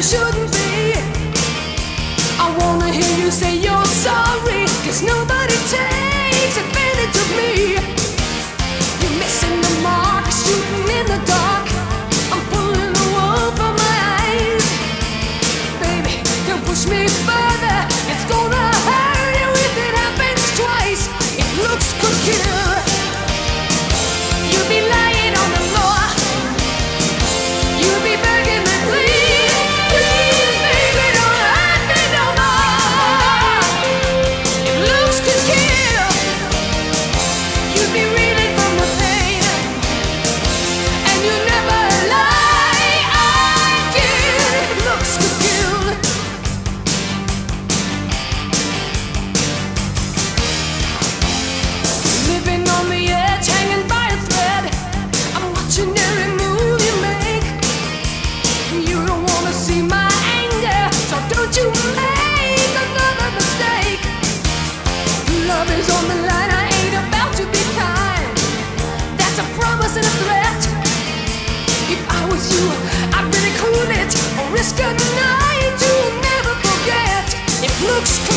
shouldn't be. I wanna hear you say you're sorry, 'cause nobody takes advantage of me. You're missing the mark, shooting in the dark. I'm pulling the wool from my eyes. Baby, don't push me further, it's gonna hurt you if it happens twice. If looks could kill, you'd be lying on the floor. You'd be begging me, please, please, baby, don't hurt me no more. If looks could kill, you'd be reeling from the pain, and you never lie again. If looks could kill. Living on the edge, hanging by a thread. I'm watching every move you make. You don't wanna see my anger, so don't you make another mistake. Love is on the line, I ain't about to be kind. That's a promise and a threat. If I was you, I'd really cool it, or risk a night to never forget. If looks